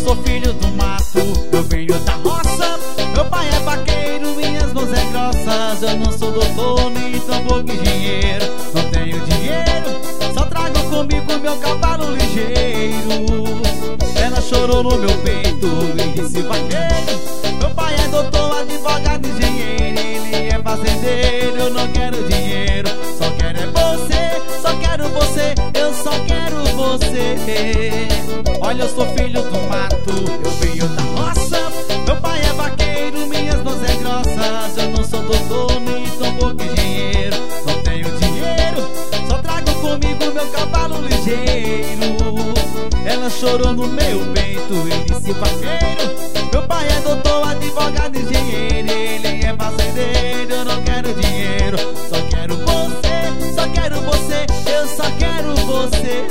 sou filho do mato, eu venho da roça. Meu pai é vaqueiro, minhas mãos é grossas. Eu não sou doutor, nem tampouco engenheiro. Não tenho dinheiro, só trago comigo meu cavalo ligeiro. Ela chorou no meu peito e disse: vaqueiro, meu pai é doutor, advogado, engenheiro. Ele é fazendeiro, eu não quero dinheiro. Só quero é você, só quero você, eu só quero você. Olha, eu sou filho do mato, eu venho da roça. Meu pai é vaqueiro, minhas mãos é grossas. Eu não sou doutor, nem tampouco engenheiro. Não tenho dinheiro, só trago comigo meu cavalo ligeiro. Ela chorou no meu peito e disse: vaqueiro, meu pai é doutor, advogado, engenheiro. Ele é fazendeiro, eu não quero dinheiro. Só quero você, só quero você, eu só quero você.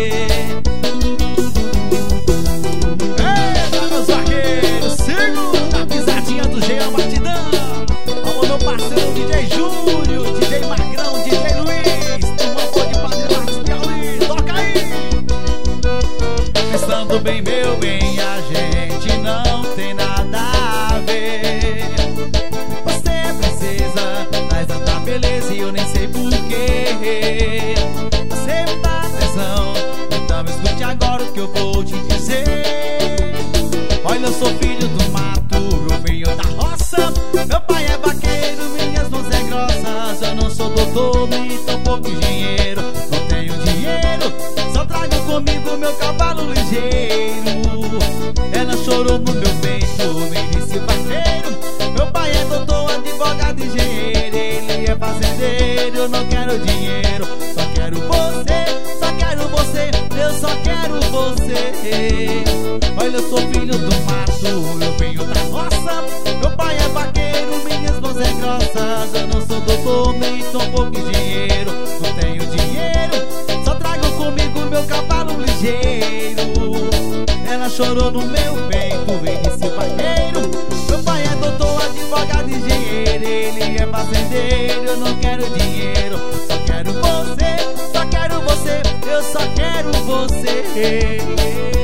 Eita, meus vaqueiros, segura a pisadinha do Jean Batidão. Alô, meu parceiro DJ Júlio, DJ Magrão, DJ Luiz, turma de Padre Marcos Piauí, toca aí. Pensando bem, meu bem, a gente não tem nada a ver. Você é princesa, traz tanta beleza e eu nem sei porquê. Você me dá atenção, então escute agora o que eu vou te dizer. Olha, eu sou filho do mato, eu venho da roça. Meu pai é vaqueiro, minhas mãos é grossas. Eu não sou doutor, nem tampouco engenheiro. Não tenho dinheiro, só trago comigo meu cavalo ligeiro. Ela chorou no meu peito, me disse: vaqueiro, meu pai é doutor, advogado, engenheiro. Ele é fazendeiro, eu não quero dinheiro. Só quero você, só quero você, eu só quero você. Olha, eu sou filho do mato, eu venho da roça. Meu pai é vaqueiro, minhas mãos é grossas. Eu não sou doutor, nem tampouco engenheiro. Não tenho dinheiro, só trago comigo meu cavalo ligeiro. Ela chorou no meu peito e disse: vaqueiro, meu pai é doutor, advogado, engenheiro. Ele é fazendeiro, eu não quero dinheiro. Só quero você, só quero você, eu só quero você.